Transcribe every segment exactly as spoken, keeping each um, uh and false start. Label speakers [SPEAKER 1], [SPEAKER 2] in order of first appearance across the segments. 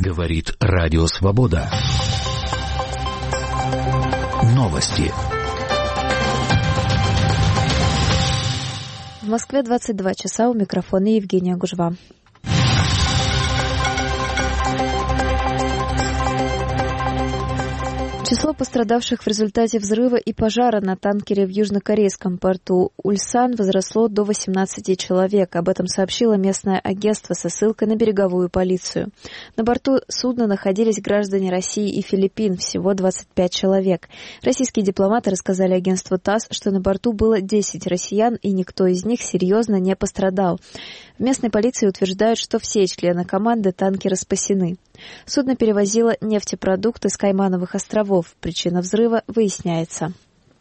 [SPEAKER 1] Говорит Радио Свобода. Новости.
[SPEAKER 2] В Москве двадцать два часа, у микрофона Евгения Гужва. Число пострадавших в результате взрыва и пожара на танкере в южнокорейском порту Ульсан возросло до восемнадцати человек. Об этом сообщило местное агентство со ссылкой на береговую полицию. На борту судна находились граждане России и Филиппин, всего двадцать пять человек. Российские дипломаты рассказали агентству ТАСС, что на борту было десять россиян, и никто из них серьезно не пострадал. В местной полиции утверждают, что все члены команды танкера спасены. Судно перевозило нефтепродукты с Каймановых островов. Причина взрыва выясняется.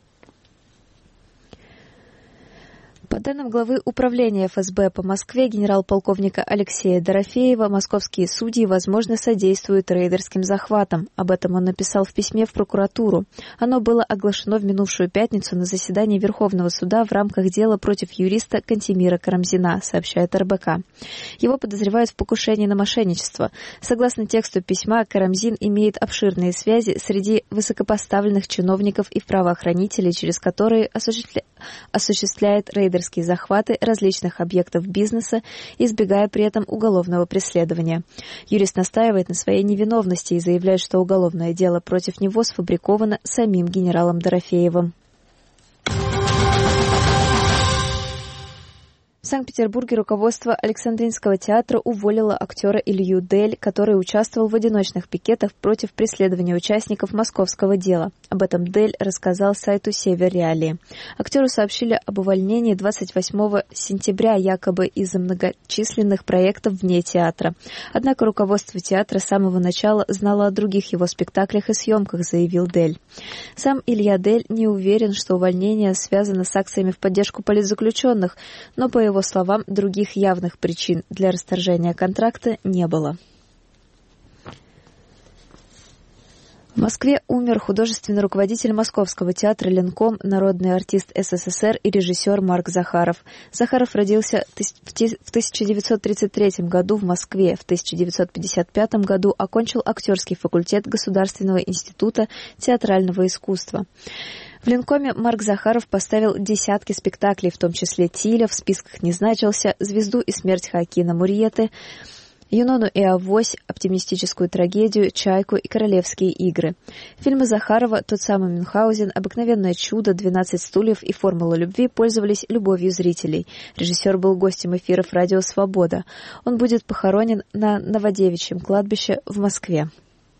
[SPEAKER 2] По данным главы управления эф эс бэ по Москве генерал-полковника Алексея Дорофеева, московские судьи, возможно, содействуют рейдерским захватам. Об этом он написал в письме в прокуратуру. Оно было оглашено в минувшую пятницу на заседании Верховного суда в рамках дела против юриста Кантемира Карамзина, сообщает эр бэ ка. Его подозревают в покушении на мошенничество. Согласно тексту письма, Карамзин имеет обширные связи среди высокопоставленных чиновников и правоохранителей, через которые осуществля... осуществляет рейдерские захваты различных объектов бизнеса, избегая при этом уголовного преследования. Юрист настаивает на своей невиновности и заявляет, что уголовное дело против него сфабриковано самим генералом Дорофеевым. В Санкт-Петербурге руководство Александринского театра уволило актера Илью Дель, который участвовал в одиночных пикетах против преследования участников московского дела. Об этом Дель рассказал сайту «Север Реалии». Актеру сообщили об увольнении двадцать восьмого сентября якобы из-за многочисленных проектов вне театра. Однако руководство театра с самого начала знало о других его спектаклях и съемках, заявил Дель. Сам Илья Дель не уверен, что увольнение связано с акциями в поддержку политзаключенных, но, по его словам, других явных причин для расторжения контракта не было. В Москве умер художественный руководитель Московского театра «Ленком», народный артист эс эс эс эр и режиссер Марк Захаров. Захаров родился в тысяча девятьсот тридцать третьем году в Москве. В тысяча девятьсот пятьдесят пятом году окончил актерский факультет Государственного института театрального искусства. В «Ленкоме» Марк Захаров поставил десятки спектаклей, в том числе «Тиля», в списках не значился, «Звезду и смерть» Хоакина Мурьеты, «Юнону и Авось», оптимистическую трагедию, «Чайку» и «Королевские игры». Фильмы Захарова «Тот самый Мюнхгаузен», «Обыкновенное чудо», «двенадцать стульев» и «Формула любви» пользовались любовью зрителей. Режиссер был гостем эфиров «Радио Свобода». Он будет похоронен на Новодевичьем кладбище в Москве.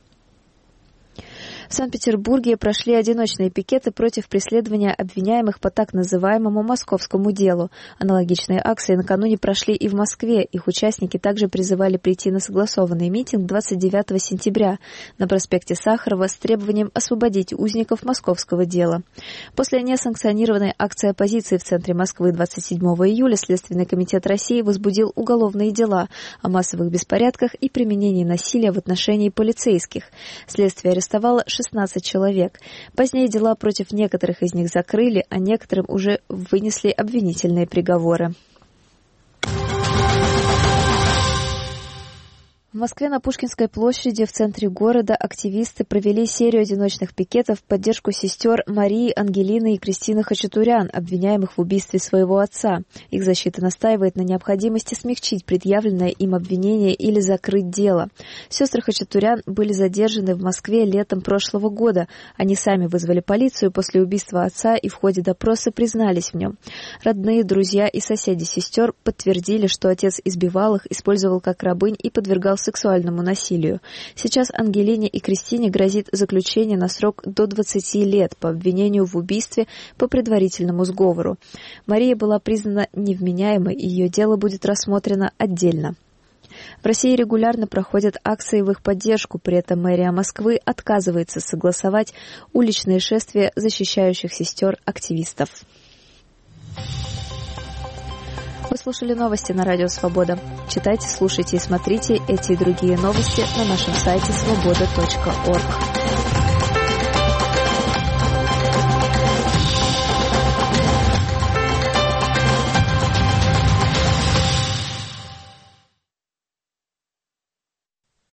[SPEAKER 2] В Санкт-Петербурге прошли одиночные пикеты против преследования обвиняемых по так называемому московскому делу. Аналогичные акции накануне прошли и в Москве. Их участники также призывали прийти на согласованный митинг двадцать девятого сентября на проспекте Сахарова с требованием освободить узников московского дела. После несанкционированной акции оппозиции в центре Москвы двадцать седьмого июля Следственный комитет России возбудил уголовные дела о массовых беспорядках и применении насилия в отношении полицейских. Следствие арестовало шестнадцать человек. Позднее дела против некоторых из них закрыли, а некоторым уже вынесли обвинительные приговоры. В Москве на Пушкинской площади в центре города активисты провели серию одиночных пикетов в поддержку сестер Марии, Ангелины и Кристины Хачатурян, обвиняемых в убийстве своего отца. Их защита настаивает на необходимости смягчить предъявленное им обвинение или закрыть дело. Сестры Хачатурян были задержаны в Москве летом прошлого года. Они сами вызвали полицию после убийства отца и в ходе допроса признались в нем. Родные, друзья и соседи сестер подтвердили, что отец избивал их, использовал как рабынь и подвергал сексуальному насилию. Сейчас Ангелине и Кристине грозит заключение на срок до двадцати лет по обвинению в убийстве по предварительному сговору. Мария была признана невменяемой, и ее дело будет рассмотрено отдельно. В России регулярно проходят акции в их поддержку, при этом мэрия Москвы отказывается согласовать уличные шествия защищающих сестер-активистов. Вы слушали новости на Радио Свобода. Читайте, слушайте и смотрите эти и другие новости на нашем сайте свобода точка орг.